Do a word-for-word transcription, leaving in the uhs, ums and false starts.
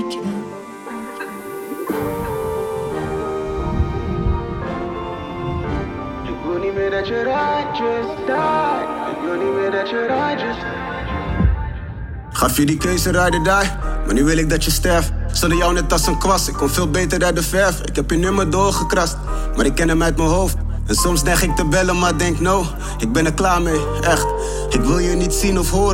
muziekje. Ik wil niet meer dat je raadjes daar. Ik wil niet meer dat je raadjes. Gaf je die keuze ride or die, maar nu wil ik dat je sterft. Zonder jou net als een kwast, ik kom veel beter uit de verf. Ik heb je nummer doorgekrast, maar ik ken hem uit mijn hoofd. En soms neig ik te bellen, maar denk no, ik ben er klaar mee, echt. Ik wil je niet zien of horen.